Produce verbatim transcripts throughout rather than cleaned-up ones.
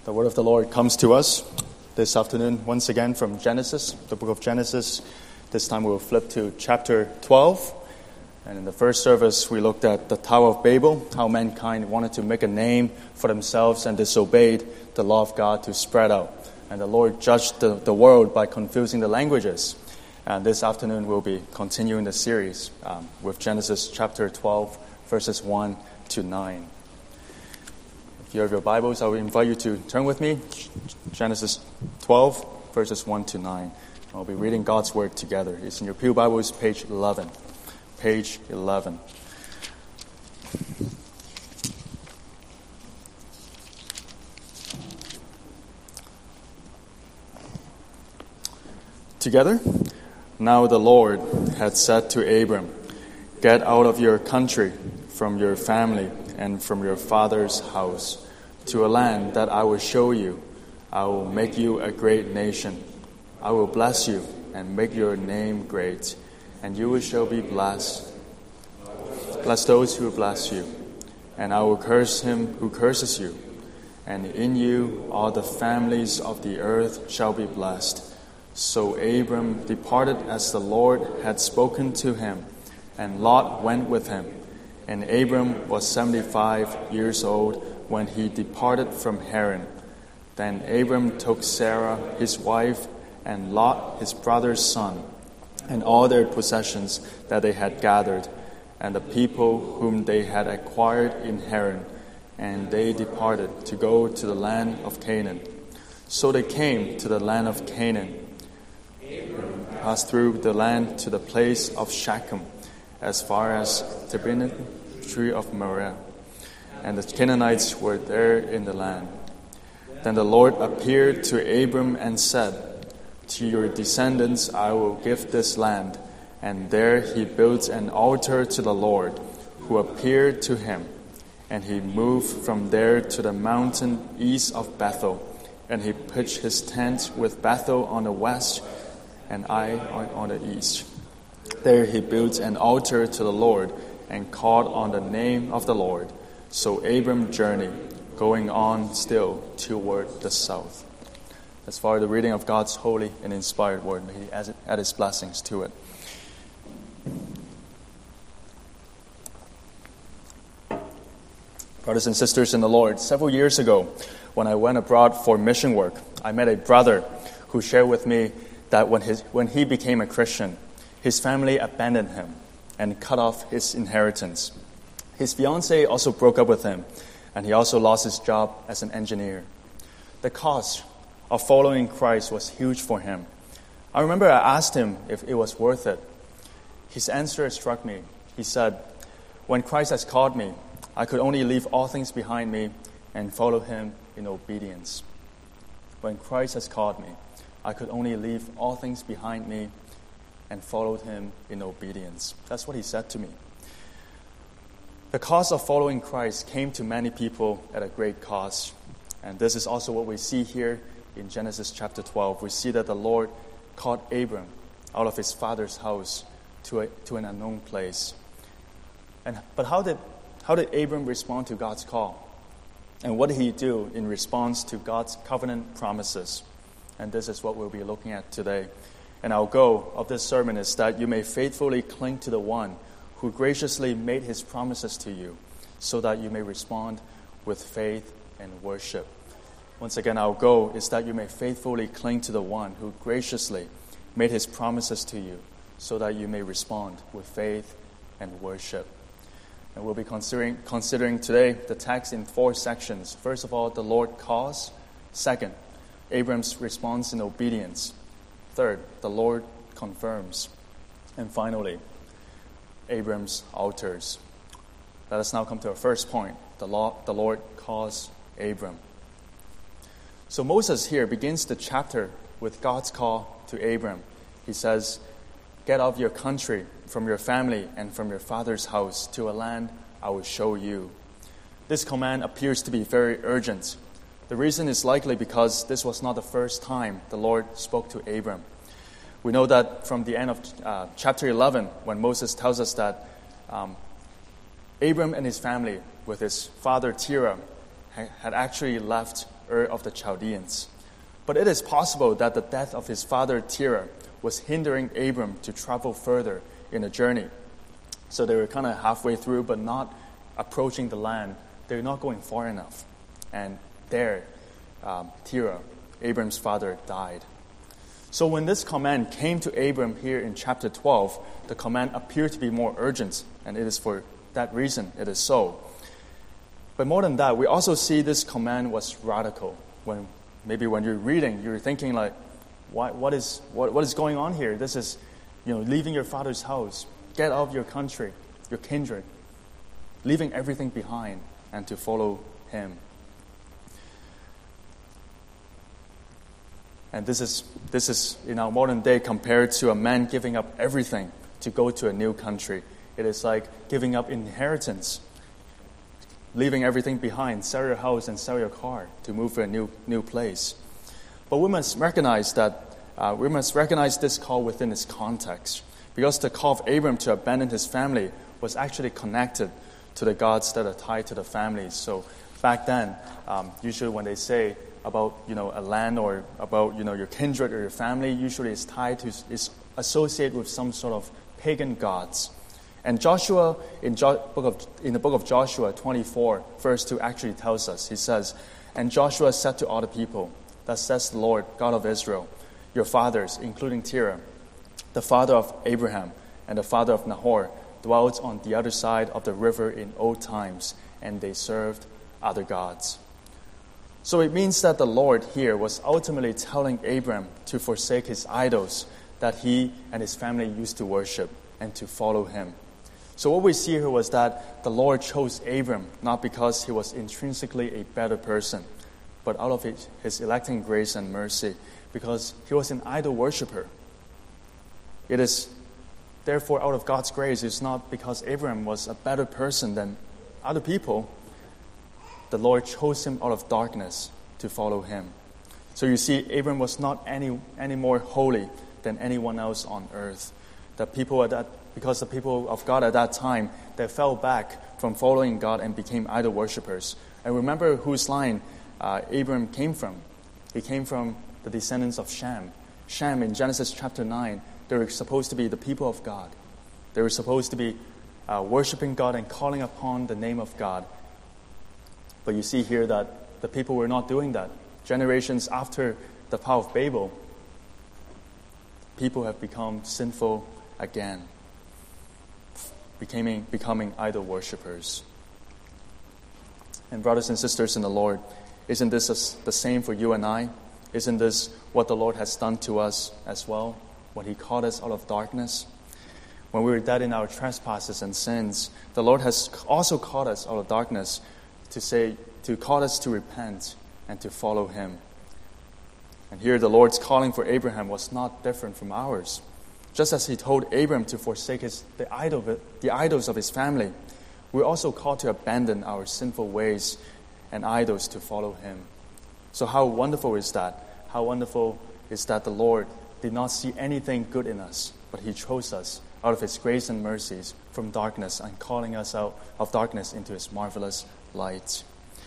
The word of the Lord comes to us this afternoon once again from Genesis, the book of Genesis. This time we will flip to chapter twelve. And in the first service, we looked at the Tower of Babel, how mankind wanted to make a name for themselves and disobeyed the law of God to spread out. And the Lord judged the, the world by confusing the languages. And this afternoon, we'll be continuing the series um, with Genesis chapter twelve, verses one to nine. If you have your Bibles, I will invite you to turn with me. Genesis twelve, verses one to nine. I'll be reading God's Word together. It's in your Pew Bibles, page eleven. Page eleven. Together? Now the Lord had said to Abram, "Get out of your country, from your family, and from your father's house, to a land that I will show you. I will make you a great nation. I will bless you and make your name great, and you shall be blessed. Bless those who bless you, and I will curse him who curses you. And in you all the families of the earth shall be blessed." So Abram departed as the Lord had spoken to him, and Lot went with him. And Abram was seventy-five years old when he departed from Haran. Then Abram took Sarah his wife, and Lot his brother's son, and all their possessions that they had gathered, and the people whom they had acquired in Haran, and they departed to go to the land of Canaan. So they came to the land of Canaan, passed through the land to the place of Shechem, as far as the tree of Moreh, and the Canaanites were there in the land. Then the Lord appeared to Abram and said, "To your descendants I will give this land." And there he built an altar to the Lord, who appeared to him. And he moved from there to the mountain east of Bethel, and he pitched his tent with Bethel on the west, and Ai on the east. There he built an altar to the Lord, and called on the name of the Lord. So Abram journeyed, going on still toward the south. As far as the reading of God's holy and inspired word, may He add His blessings to it. Brothers and sisters in the Lord, several years ago, when I went abroad for mission work, I met a brother who shared with me that when his when he became a Christian, his family abandoned him and cut off his inheritance. His fiancée also broke up with him, and he also lost his job as an engineer. The cost of following Christ was huge for him. I remember I asked him if it was worth it. His answer struck me. He said, "When Christ has called me, I could only leave all things behind me and follow Him in obedience." When Christ has called me, I could only leave all things behind me and followed Him in obedience. That's what he said to me. The cost of following Christ came to many people at a great cost. And this is also what we see here in Genesis chapter twelve. We see that the Lord called Abram out of his father's house to a, to an unknown place. And but how did how did Abram respond to God's call? And what did he do in response to God's covenant promises? And this is what we'll be looking at today. And our goal of this sermon is that you may faithfully cling to the one who graciously made his promises to you, so that you may respond with faith and worship. Once again, our goal is that you may faithfully cling to the one who graciously made his promises to you, so that you may respond with faith and worship. And we'll be considering, considering today the text in four sections. First of all, the Lord calls. Second, Abram's response in obedience. Third, the Lord confirms. And finally, Abram's altars. Let us now come to our first point. The, law, the Lord calls Abram. So Moses here begins the chapter with God's call to Abram. He says, "Get out of your country, from your family, and from your father's house, to a land I will show you." This command appears to be very urgent. The reason is likely because this was not the first time the Lord spoke to Abram. We know that from the end of uh, chapter eleven, when Moses tells us that um, Abram and his family, with his father Terah, ha- had actually left Ur of the Chaldeans. But it is possible that the death of his father Terah was hindering Abram to travel further in the journey. So they were kind of halfway through, but not approaching the land. They're not going far enough. And there, um, Terah, Abram's father, died. So when this command came to Abram here in chapter twelve, the command appeared to be more urgent, and it is for that reason it is so. But more than that, we also see this command was radical. When maybe when you're reading, you're thinking like, what, what is what, what is going on here? This is, you know, leaving your father's house, get out of your country, your kindred, leaving everything behind and to follow him. And this is this is in our modern day compared to a man giving up everything to go to a new country. It is like giving up inheritance, leaving everything behind, sell your house and sell your car to move to a new new place. But we must recognize that uh, we must recognize this call within its context, because the call of Abram to abandon his family was actually connected to the gods that are tied to the families. So back then, um, usually when they say about, you know, a land or about, you know, your kindred or your family, usually it's tied to, is associated with some sort of pagan gods. And Joshua, in, jo- book of, in the book of Joshua twenty-four, verse two actually tells us, he says, "And Joshua said to all the people, thus says the Lord, God of Israel, your fathers, including Terah, the father of Abraham and the father of Nahor, dwelt on the other side of the river in old times, and they served other gods." So it means that the Lord here was ultimately telling Abram to forsake his idols that he and his family used to worship and to follow him. So what we see here was that the Lord chose Abram not because he was intrinsically a better person, but out of his, his electing grace and mercy, because he was an idol worshiper. It is therefore out of God's grace. It's not because Abram was a better person than other people. The Lord chose him out of darkness to follow him. So you see, Abram was not any any more holy than anyone else on earth. The people at that, because the people of God at that time, they fell back from following God and became idol worshippers. And remember whose line uh, Abram came from. He came from the descendants of Shem. Shem in Genesis chapter nine, they were supposed to be the people of God. They were supposed to be uh, worshiping God and calling upon the name of God. But you see here that the people were not doing that. Generations after the Tower of Babel, people have become sinful again, becoming, becoming idol worshippers. And brothers and sisters in the Lord, isn't this the same for you and I? Isn't this what the Lord has done to us as well when he called us out of darkness? When we were dead in our trespasses and sins, the Lord has also called us out of darkness to say, to call us to repent and to follow him. And here the Lord's calling for Abraham was not different from ours. Just as he told Abram to forsake his, the, idol, the idols of his family, we're also called to abandon our sinful ways and idols to follow him. So how wonderful is that? How wonderful is that the Lord did not see anything good in us, but he chose us out of his grace and mercies from darkness and calling us out of darkness into his marvelous light.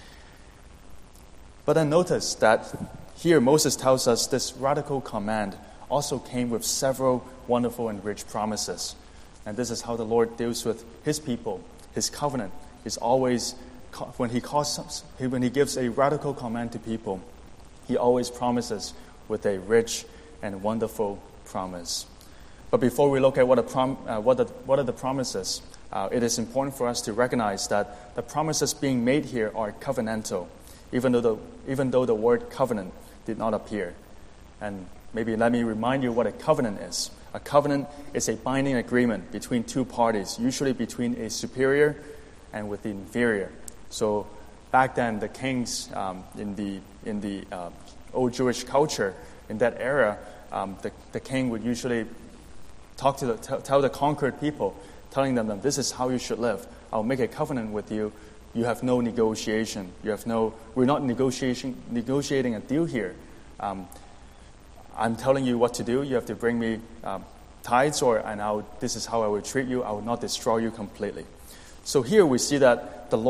But then notice that here Moses tells us this radical command also came with several wonderful and rich promises. And this is how the Lord deals with his people. His covenant is always, when he calls, when he gives a radical command to people, he always promises with a rich and wonderful promise. But before we look at what, a prom, uh, what, the, what are the promises, uh, it is important for us to recognize that the promises being made here are covenantal, even though the, even though the word covenant did not appear. And maybe let me remind you what a covenant is. A covenant is a binding agreement between two parties, usually between a superior and with the inferior. So back then, the kings um, in the in the uh, old Jewish culture, in that era, um, the, the king would usually talk to the, t- tell the conquered people, telling them that this is how you should live. I'll make a covenant with you. You have no negotiation. You have no. We're not negotiating negotiating a deal here. Um, I'm telling you what to do. You have to bring me um, tithes, or and I'll, this is how I will treat you. I will not destroy you completely. So here we see that the Lord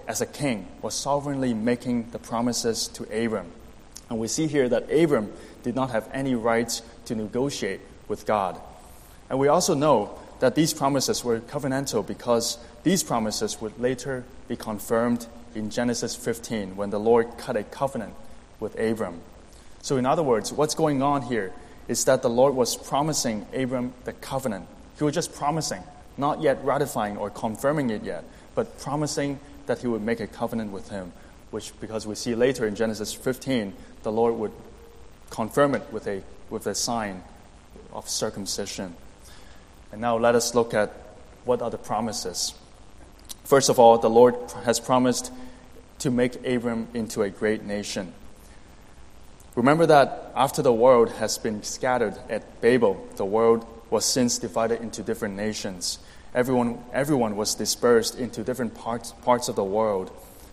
as a king, was sovereignly making the promises to Abram. And we see here that Abram did not have any right to negotiate with God. And we also know that these promises were covenantal because these promises would later be confirmed in Genesis fifteen when the Lord cut a covenant with Abram. So in other words, what's going on here is that the Lord was promising Abram the covenant. He was just promising, not yet ratifying or confirming it yet, but promising that he would make a covenant with him, which, because we see later in Genesis fifteen, the Lord would confirm it with a with a sign of circumcision. And now let us look at what are the promises. First of all, the Lord has promised to make Abram into a great nation. Remember that after the world has been scattered at Babel, the world was since divided into different nations. Everyone, everyone was dispersed into different parts, parts of the world.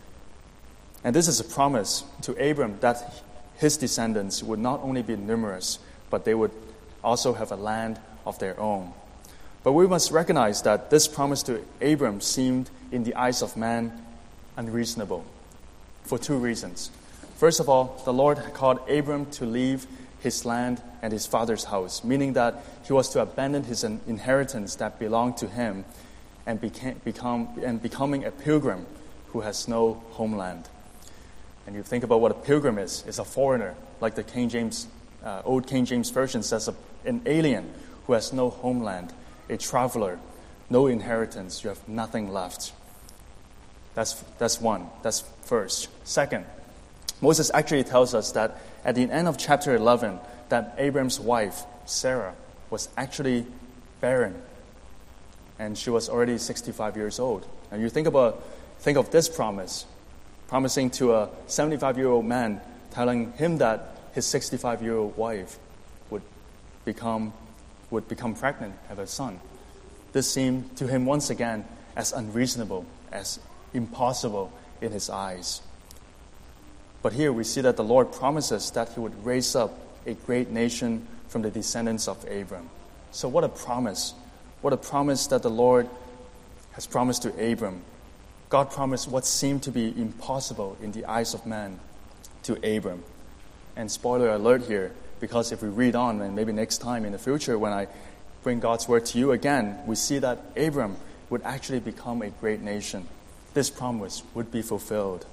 And this is a promise to Abram that his descendants would not only be numerous, but they would also have a land of their own. But we must recognize that this promise to Abram seemed, in the eyes of man, unreasonable for two reasons. First of all, the Lord called Abram to leave his land and his father's house, meaning that he was to abandon his inheritance that belonged to him and became, become, and becoming a pilgrim who has no homeland. And you think about what a pilgrim is. It's a foreigner, like the King James, uh, old King James Version says, an alien who has no homeland, a traveler, no inheritance, you have nothing left. That's, that's one. That's first. Second, Moses actually tells us that at the end of chapter eleven, that Abram's wife, Sarah, was actually barren. And she was already sixty-five years old. And you think about, think of this promise, promising to a seventy-five-year-old man, telling him that his sixty-five-year-old wife would become, would become pregnant, have a son. This seemed to him once again as unreasonable, as impossible in his eyes. But here we see that the Lord promises that he would raise up a great nation from the descendants of Abram. So what a promise. What a promise that the Lord has promised to Abram. God promised what seemed to be impossible in the eyes of man to Abram. And spoiler alert here, because if we read on, and maybe next time in the future when I bring God's word to you again, we see that Abram would actually become a great nation. This promise would be fulfilled.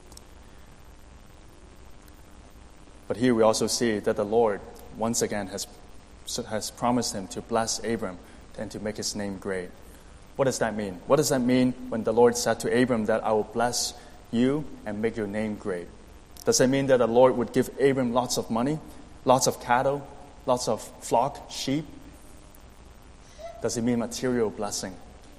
But here we also see that the Lord, once again, has, has promised him to bless Abram and to make his name great. What does that mean? What does that mean when the Lord said to Abram that I will bless you and make your name great? Does it mean that the Lord would give Abram lots of money, lots of cattle, lots of flock, sheep? Does it mean material blessing?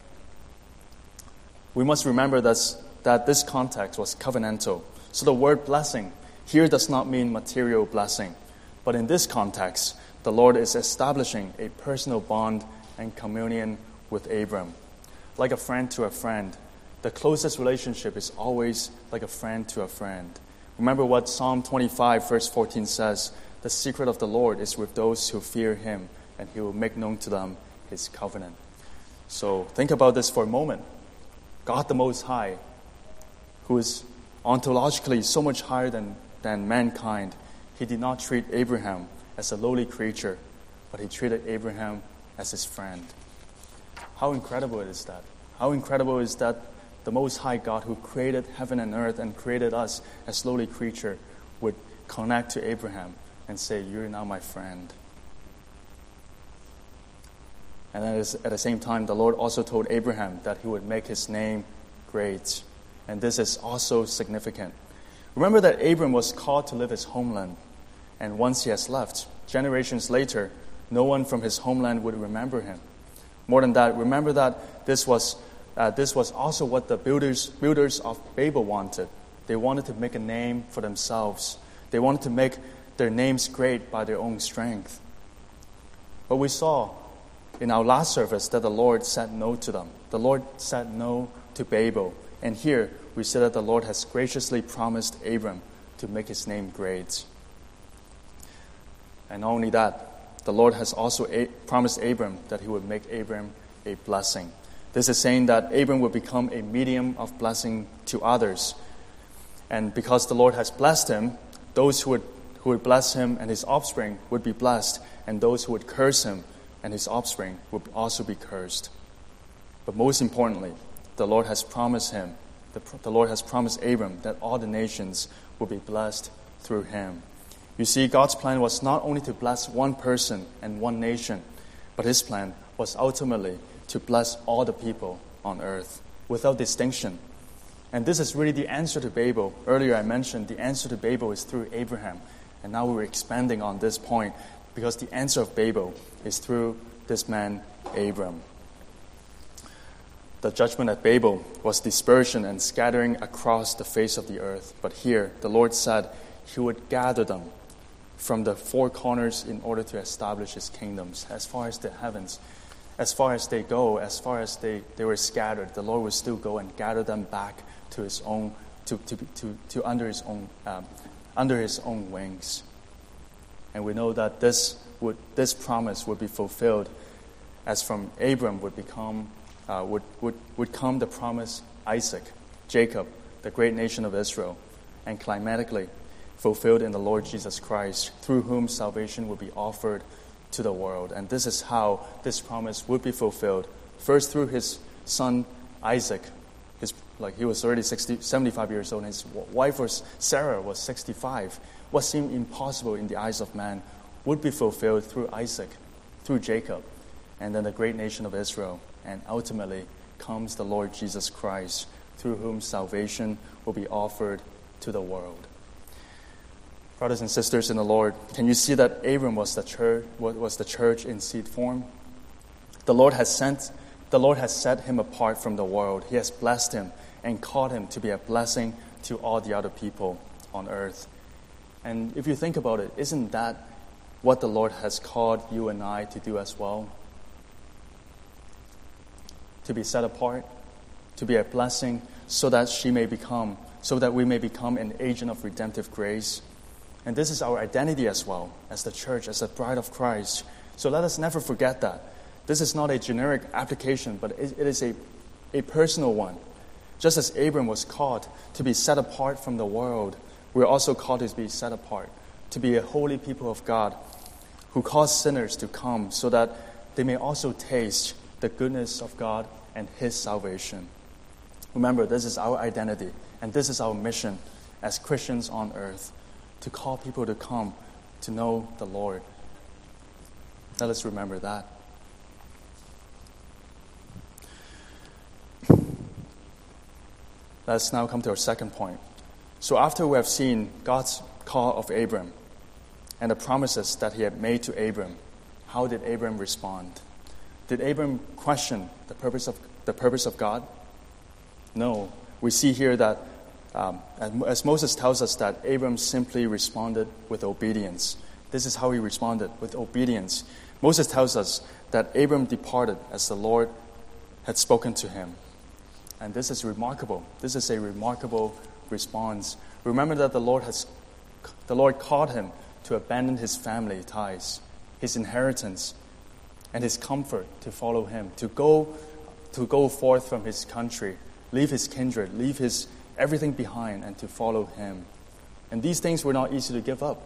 We must remember that, that this context was covenantal. So the word blessing here does not mean material blessing. But in this context, the Lord is establishing a personal bond and communion with Abram. Like a friend to a friend, the closest relationship is always like a friend to a friend. Remember what Psalm twenty-five verse fourteen says, the secret of the Lord is with those who fear him, and he will make known to them his covenant. So think about this for a moment. God the Most High, who is ontologically so much higher than, than mankind, he did not treat Abraham as a lowly creature, but he treated Abraham as his friend. How incredible is that? How incredible is that the Most High God, who created heaven and earth and created us as lowly creature, would connect to Abraham and say, you're now my friend. And then at the same time, the Lord also told Abraham that he would make his name great. And this is also significant. Remember that Abram was called to leave his homeland. And once he has left, generations later, no one from his homeland would remember him. More than that, remember that this was uh, this was also what the builders builders of Babel wanted. They wanted to make a name for themselves. They wanted to make their names great by their own strength. But we saw in our last service that the Lord said no to them. The Lord said no to Babel. And here we see that the Lord has graciously promised Abram to make his name great. And not only that, the Lord has also a- promised Abram that he would make Abram a blessing. This is saying that Abram would become a medium of blessing to others. And because the Lord has blessed him, those who would, who would bless him and his offspring would be blessed, and those who would curse him and his offspring would also be cursed. But most importantly, the Lord has promised him, the, the Lord has promised Abram that all the nations will be blessed through him. You see, God's plan was not only to bless one person and one nation, but his plan was ultimately to bless all the people on earth without distinction. And this is really the answer to Babel. Earlier I mentioned the answer to Babel is through Abraham. And now we're expanding on this point because the answer of Babel is through this man, Abram. The judgment at Babel was dispersion and scattering across the face of the earth. But here, the Lord said he would gather them from the four corners in order to establish his kingdoms. As far as the heavens, as far as they go, as far as they, they were scattered, the Lord would still go and gather them back to his own, to, to, to, to under his own, um, under his own wings. And we know that this would, this promise would be fulfilled as from Abram would become, uh, would, would, would come the promise Isaac, Jacob, the great nation of Israel, and climatically fulfilled in the Lord Jesus Christ, through whom salvation will be offered to the world. And this is how this promise would be fulfilled. First through his son Isaac. His, like he was already sixty, seventy-five years old, and his wife was Sarah was sixty-five. What seemed impossible in the eyes of man would be fulfilled through Isaac, through Jacob, and then the great nation of Israel. And ultimately comes the Lord Jesus Christ, through whom salvation will be offered to the world. Brothers and sisters in the Lord, can you see that Abram was the church, was the church in seed form? The Lord has sent, the Lord has set him apart from the world. He has blessed him and called him to be a blessing to all the other people on earth. And if you think about it, isn't that what the Lord has called you and I to do as well? To be set apart, to be a blessing, so that she may become, so that we may become an agent of redemptive grace. And this is our identity as well, as the church, as the bride of Christ. So let us never forget that. This is not a generic application, but it, it is a, a personal one. Just as Abram was called to be set apart from the world, we're also called to be set apart, to be a holy people of God who cause sinners to come so that they may also taste the goodness of God and his salvation. Remember, this is our identity, and this is our mission as Christians on earth, to call people to come to know the Lord. Let us remember that. Let's now come to our second point. So after we have seen God's call of Abram and the promises that he had made to Abram, how did Abram respond? Did Abram question the purpose of the purpose of God? No. We see here that Um, as Moses tells us that Abram simply responded with obedience. This is how he responded, with obedience. Moses tells us that Abram departed as the Lord had spoken to him. And this is remarkable. This is a remarkable response. Remember that the Lord has, the Lord called him to abandon his family ties, his inheritance, and his comfort to follow him, to go, to go forth from his country, leave his kindred, leave his everything behind, and to follow him. And these things were not easy to give up.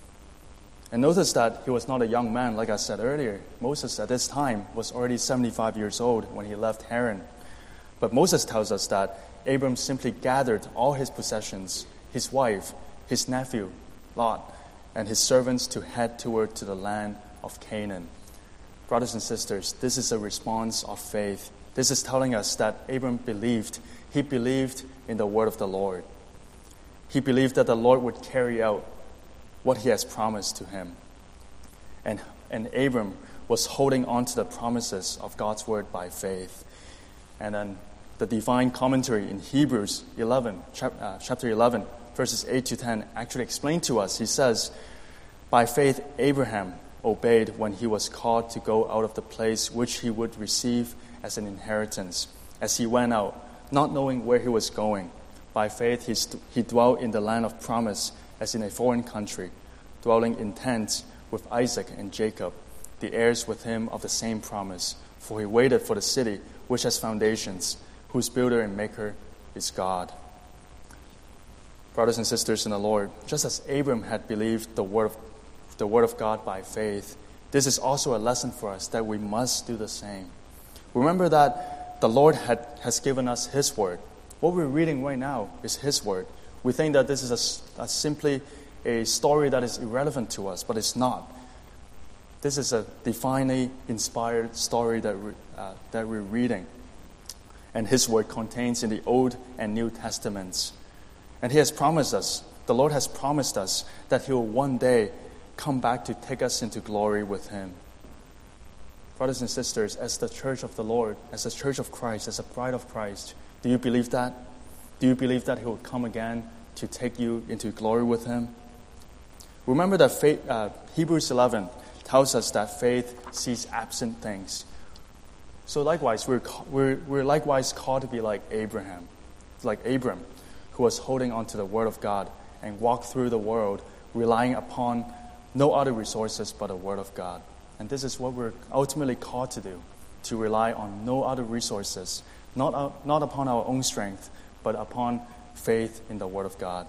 And notice that he was not a young man, like I said earlier. Moses at this time was already seventy-five years old when he left Haran. But Moses tells us that Abram simply gathered all his possessions, his wife, his nephew, Lot, and his servants to head toward to the land of Canaan. Brothers and sisters, this is a response of faith. This is telling us that Abram believed. He believed in the word of the Lord. He believed that the Lord would carry out what he has promised to him. And, and Abram was holding on to the promises of God's word by faith. And then the divine commentary in Hebrews eleven, chapter eleven, verses eight to ten, actually explain to us. He says, by faith Abraham obeyed when he was called to go out of the place which he would receive as an inheritance, as he went out, not knowing where he was going. By faith he, st- he dwelt in the land of promise, as in a foreign country, dwelling in tents with Isaac and Jacob, the heirs with him of the same promise. For he waited for the city which has foundations, whose builder and maker is God. Brothers and sisters in the Lord, just as Abram had believed the word of, the word of God by faith, this is also a lesson for us that we must do the same. Remember that the Lord had, has given us His word. What we're reading right now is His word. We think that this is a, a simply a story that is irrelevant to us, but it's not. This is a divinely inspired story that, we, uh, that we're reading. And His word contains in the Old and New Testaments. And He has promised us, the Lord has promised us that He will one day come back to take us into glory with Him. Brothers and sisters, as the church of the Lord, as the church of Christ, as a bride of Christ, do you believe that? Do you believe that He will come again to take you into glory with Him? Remember that faith, uh, Hebrews eleven tells us that faith sees absent things. So likewise, we're, we're, we're likewise called to be like Abraham, like Abram, who was holding on to the Word of God and walked through the world relying upon no other resources but the Word of God. And this is what we're ultimately called to do, to rely on no other resources, not, uh, not upon our own strength, but upon faith in the Word of God.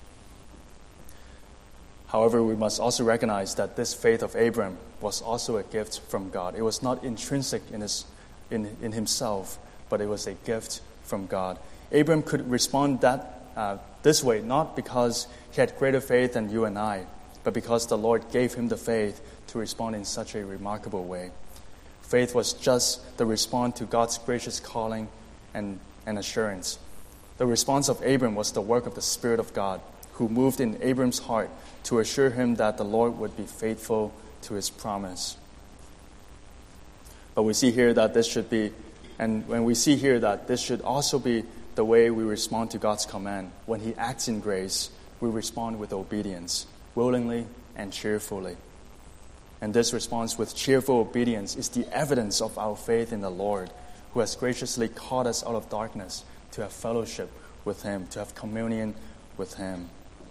However, we must also recognize that this faith of Abram was also a gift from God. It was not intrinsic in, his, in, in himself, but it was a gift from God. Abram could respond that uh, this way, not because he had greater faith than you and I, but because the Lord gave him the faith to respond in such a remarkable way. Faith was just the response to God's gracious calling and, and assurance. The response of Abram was the work of the Spirit of God, who moved in Abram's heart to assure him that the Lord would be faithful to His promise. But we see here that this should be, and when we see here that this should also be the way we respond to God's command. When He acts in grace, we respond with obedience, willingly and cheerfully. And this response with cheerful obedience is the evidence of our faith in the Lord, who has graciously called us out of darkness to have fellowship with Him, to have communion with Him.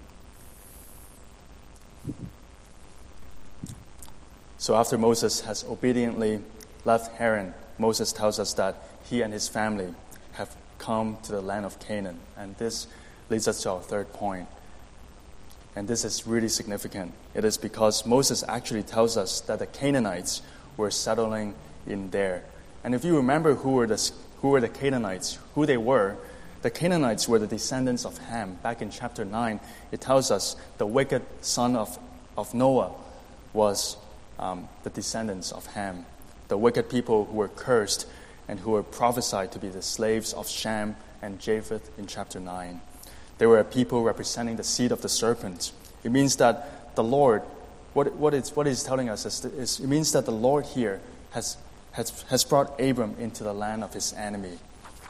So after Moses has obediently left Haran, Moses tells us that he and his family have come to the land of Canaan. And this leads us to our third point. And this is really significant. It is because Moses actually tells us that the Canaanites were settling in there. And if you remember who were the, who were the Canaanites, who they were, the Canaanites were the descendants of Ham. Back in chapter nine, it tells us the wicked son of, of Noah was um, the descendants of Ham. The wicked people who were cursed and who were prophesied to be the slaves of Shem and Japheth in chapter nine. They were a people representing the seed of the serpent. It means that the Lord, what, what, it's, what it's telling us is, is, it means that the Lord here has, has, has brought Abram into the land of his enemy.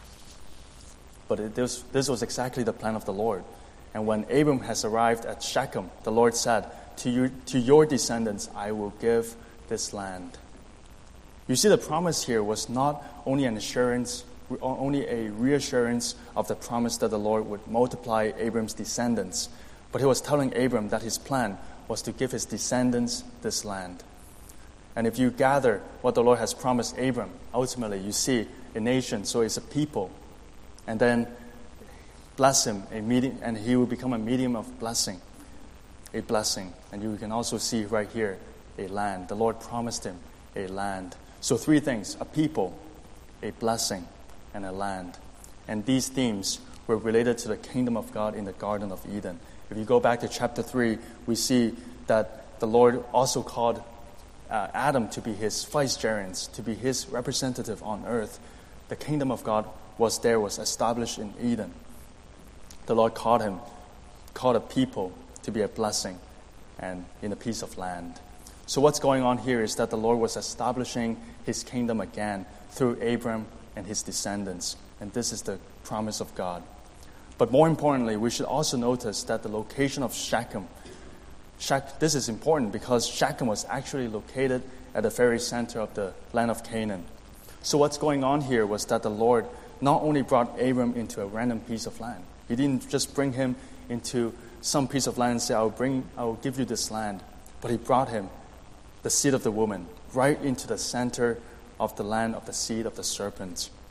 But it, this, this was exactly the plan of the Lord. And when Abram has arrived at Shechem, the Lord said, to, you, to your descendants I will give this land. You see, the promise here was not only an assurance, only a reassurance of the promise that the Lord would multiply Abram's descendants, but He was telling Abram that his plan was to give his descendants this land. And if you gather what the Lord has promised Abram, ultimately you see a nation, so it's a people, and then bless him, a medium, and he will become a medium of blessing, a blessing. And you can also see right here a land. The Lord promised him a land. So three things: a people, a blessing, and a land. And these themes were related to the kingdom of God in the Garden of Eden. If you go back to chapter three, we see that the Lord also called uh, Adam to be His vicegerent, to be His representative on earth. The kingdom of God was there, was established in Eden. The Lord called him, called a people to be a blessing and in a piece of land. So what's going on here is that the Lord was establishing His kingdom again through Abram and his descendants. And this is the promise of God. But more importantly, we should also notice that the location of Shechem, Shech, this is important because Shechem was actually located at the very center of the land of Canaan. So what's going on here was that the Lord not only brought Abram into a random piece of land. He didn't just bring him into some piece of land and say, I'll bring, I will give you this land. But He brought him, the seed of the woman, right into the center of the land of the seed of the serpent.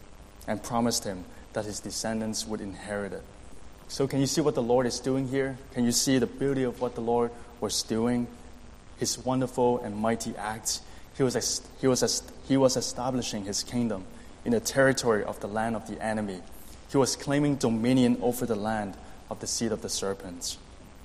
and promised him that his descendants would inherit it. So can you see what the Lord is doing here? Can you see the beauty of what the Lord was doing? His wonderful and mighty acts. He was, he was, he was establishing his kingdom in the territory of the land of the enemy. He was claiming dominion over the land of the seed of the serpents.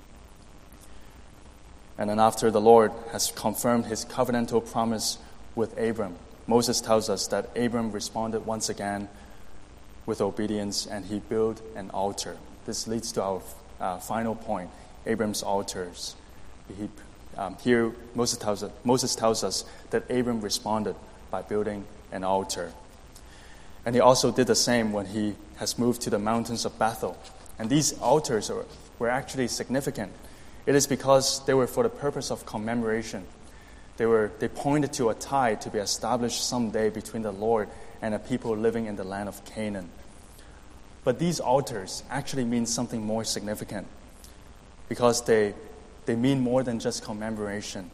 And then after the Lord has confirmed his covenantal promise with Abram, Moses tells us that Abram responded once again with obedience, and he built an altar. This leads to our uh, final point, Abram's altars. He, um, here, Moses tells, us, Moses tells us that Abram responded by building an altar. And he also did the same when he has moved to the mountains of Bethel. And these altars are, were actually significant. It is because they were for the purpose of commemoration. They were they pointed to a tie to be established someday between the Lord and a people living in the land of Canaan. But these altars actually mean something more significant, because they they mean more than just commemoration.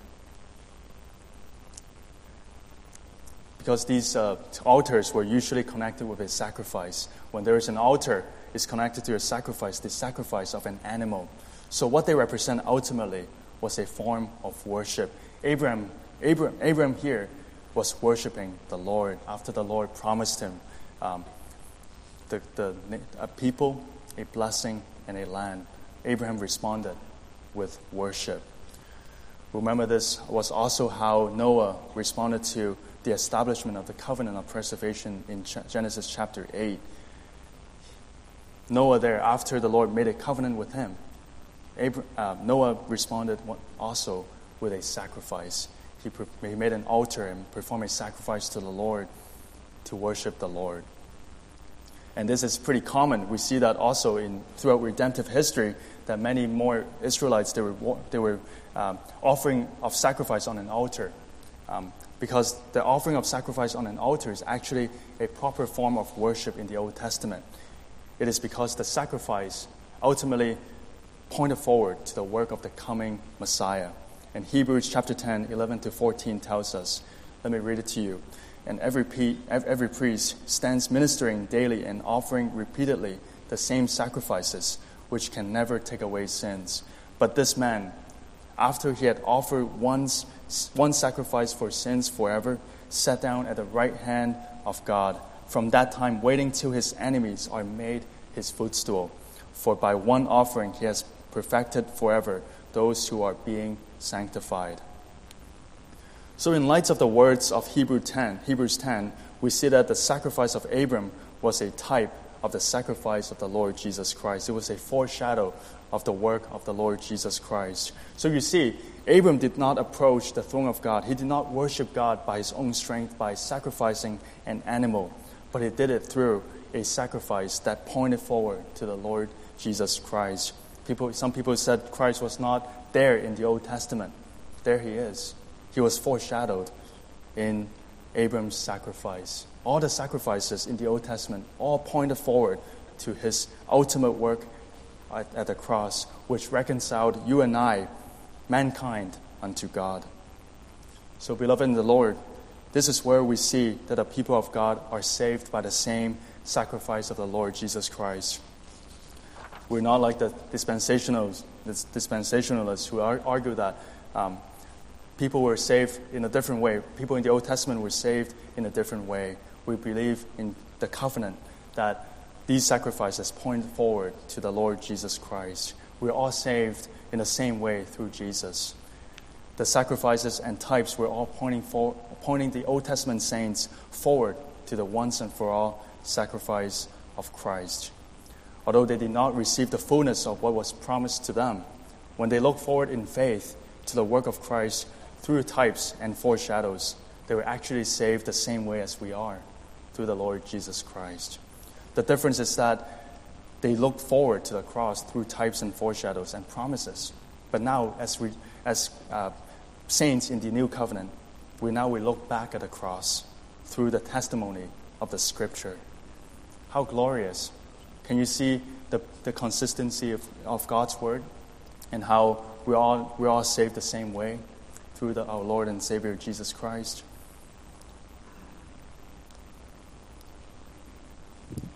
Because these uh, altars were usually connected with a sacrifice. When there is an altar, it's connected to a sacrifice, the sacrifice of an animal. So what they represent ultimately was a form of worship. Abraham, Abraham, Abraham here was worshiping the Lord after the Lord promised him um, the, the a people, a blessing, and a land. Abraham responded with worship. Remember, this was also how Noah responded to the establishment of the covenant of preservation in Genesis chapter eight. Noah there, after the Lord made a covenant with him, Abraham, uh, Noah responded also with a sacrifice. He, pre- he made an altar and performed a sacrifice to the Lord to worship the Lord. And this is pretty common. We see that also in throughout redemptive history, that many more Israelites, they were, they were um, offering of sacrifice on an altar. Um, because the offering of sacrifice on an altar is actually a proper form of worship in the Old Testament. It is because the sacrifice ultimately pointed forward to the work of the coming Messiah. And Hebrews chapter ten, eleven to fourteen tells us, let me read it to you. And every, pe- every priest stands ministering daily and offering repeatedly the same sacrifices, which can never take away sins. But this man, after he had offered once one sacrifice for sins forever, sat down at the right hand of God. From that time, waiting till his enemies are made his footstool. For by one offering he has perfected forever those who are being sanctified. So in light of the words of Hebrew ten, Hebrews ten, we see that the sacrifice of Abram was a type of the sacrifice of the Lord Jesus Christ. It was a foreshadow of the work of the Lord Jesus Christ. So you see, Abram did not approach the throne of God. He did not worship God by his own strength, by sacrificing an animal, but he did it through a sacrifice that pointed forward to the Lord Jesus Christ. People, some people said Christ was not there in the Old Testament. There he is. He was foreshadowed in Abram's sacrifice. All the sacrifices in the Old Testament all pointed forward to his ultimate work at, at the cross, which reconciled you and I, mankind, unto God. So, beloved in the Lord, this is where we see that the people of God are saved by the same sacrifice of the Lord Jesus Christ. We're not like the dispensationalists, dispensationalists who argue that um, people were saved in a different way. People in the Old Testament were saved in a different way. We believe in the covenant that these sacrifices point forward to the Lord Jesus Christ. We're all saved in the same way through Jesus. The sacrifices and types were all pointing for, pointing the Old Testament saints forward to the once and for all sacrifice of Christ. Although they did not receive the fullness of what was promised to them, when they looked forward in faith to the work of Christ through types and foreshadows, they were actually saved the same way as we are, through the Lord Jesus Christ. The difference is that they looked forward to the cross through types and foreshadows and promises. But now, as we, as uh, saints in the new covenant, we now we look back at the cross through the testimony of the Scripture. How glorious! Can you see the, the consistency of, of God's word, and how we all we all saved the same way through the, our Lord and Savior Jesus Christ?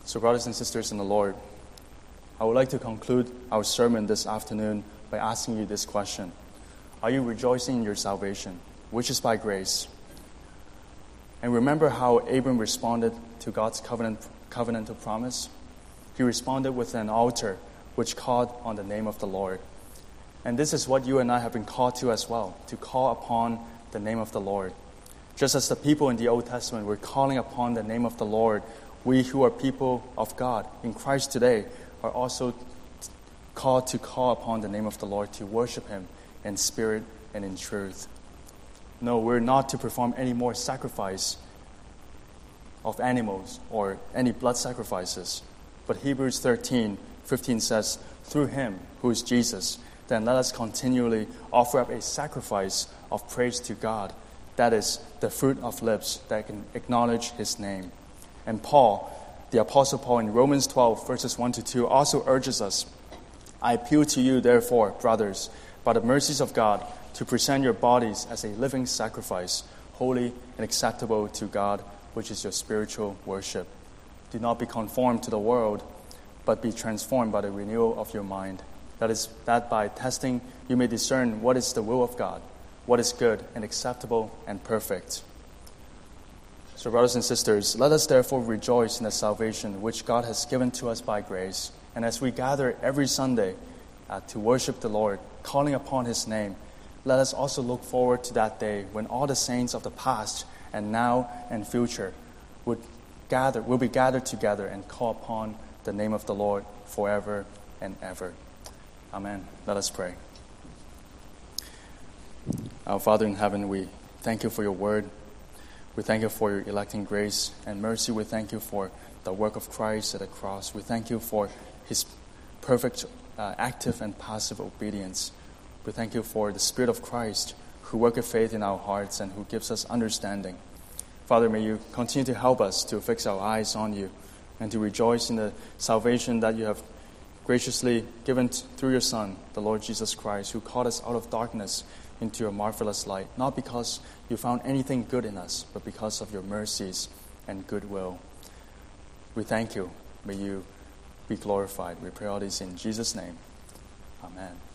So, brothers and sisters in the Lord, I would like to conclude our sermon this afternoon by asking you this question. Are you rejoicing in your salvation, which is by grace? And remember how Abram responded to God's covenant, covenantal promise? He responded with an altar which called on the name of the Lord. And this is what you and I have been called to as well, to call upon the name of the Lord. Just as the people in the Old Testament were calling upon the name of the Lord, we who are people of God in Christ today are also called to call upon the name of the Lord, to worship Him in spirit and in truth. No, we're not to perform any more sacrifice of animals or any blood sacrifices. But Hebrews thirteen fifteen says, through Him, who is Jesus, then let us continually offer up a sacrifice of praise to God. That is the fruit of lips that can acknowledge His name. And Paul, the Apostle Paul in Romans twelve, verses one to two, also urges us, I appeal to you, therefore, brothers, by the mercies of God, to present your bodies as a living sacrifice, holy and acceptable to God, which is your spiritual worship. Do not be conformed to the world, but be transformed by the renewal of your mind. That is, that by testing you may discern what is the will of God, what is good and acceptable and perfect. So, brothers and sisters, let us therefore rejoice in the salvation which God has given to us by grace. And as we gather every Sunday uh, to worship the Lord, calling upon His name, let us also look forward to that day when all the saints of the past and now and future would gather, will be gathered together and call upon the name of the Lord forever and ever. Amen. Let us pray. Our Father in heaven, we thank you for your word. We thank you for your electing grace and mercy. We thank you for the work of Christ at the cross. We thank you for His perfect uh, active and passive obedience. We thank you for the Spirit of Christ who worketh faith in our hearts and who gives us understanding. Father, may you continue to help us to fix our eyes on you and to rejoice in the salvation that you have graciously given t- through your Son, the Lord Jesus Christ, who called us out of darkness into your marvelous light, not because you found anything good in us, but because of your mercies and goodwill. We thank you. May you be glorified. We pray all this in Jesus' name. Amen.